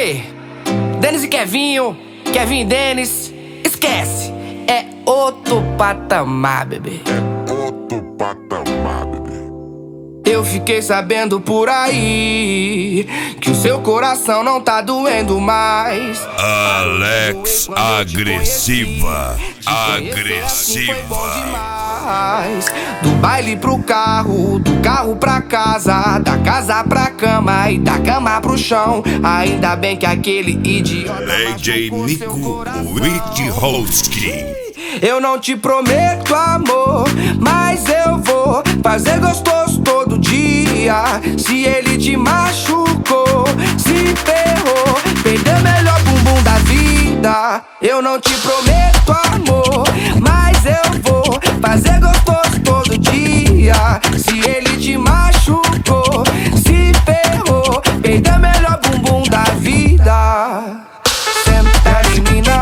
Aí, Denis e Kevinho, Kevin e Denis, esquece, é outro patamar, bebê. É outro patamar, bebê. Eu fiquei sabendo por aí que o seu coração não tá doendo mais. Alex Agressiva. Do baile pro carro, do carro pra casa, da casa pra cama e da cama pro chão. Ainda bem que aquele idiota DJ Nico Witchowski. Eu não te prometo amor, mas eu vou fazer gostoso todo dia. Se ele te machucou, se ferrou, perdeu o melhor bumbum da vida. Eu não te prometo amor, mas eu vou fazer gostoso todo dia. Se ele te machucou, se ferrou, perdeu o melhor bumbum da vida. Senta menina,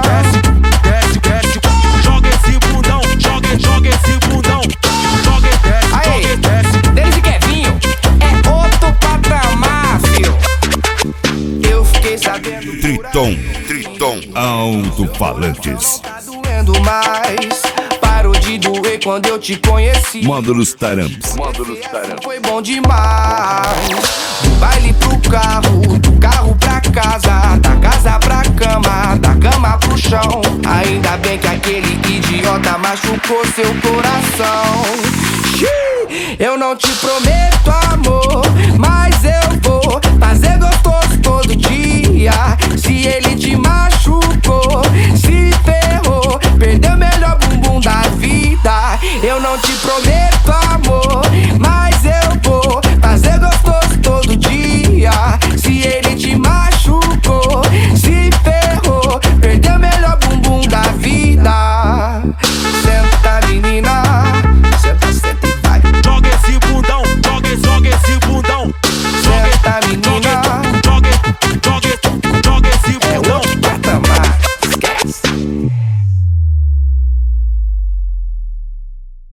joga esse bundão, aí, Denis e Kevinho, é outro patamar, filho. Eu fiquei sabendo Triton Alto-Falantes. tá doendo mais. Parou de doer quando eu te conheci. Módulos Taramps. Foi bom demais. Do baile pro carro, do carro pra casa, da casa pra cama, da cama pro chão. Ainda bem que aquele idiota machucou seu coração. Eu não te prometo amor, mas eu